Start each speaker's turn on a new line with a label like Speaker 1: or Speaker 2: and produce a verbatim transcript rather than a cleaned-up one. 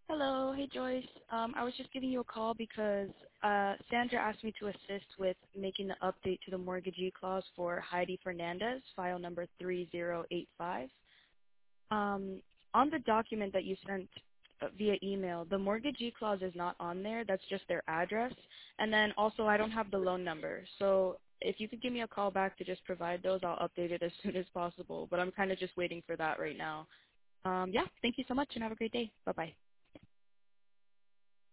Speaker 1: Hello. Hey, Joyce. Um, I was just giving you a call because uh, Sandra asked me to assist with making the update to the mortgagee clause for Heidi Fernandez, file number three zero eight five. Um, on the document that you sent uh, via email, the mortgagee clause is not on there. That's just their address. And then also I don't have the loan number. So if you could give me a call back to just provide those, I'll update it as soon as possible. But I'm kind of just waiting for that right now. Um, yeah, thank you so much and have a great day. Bye-bye.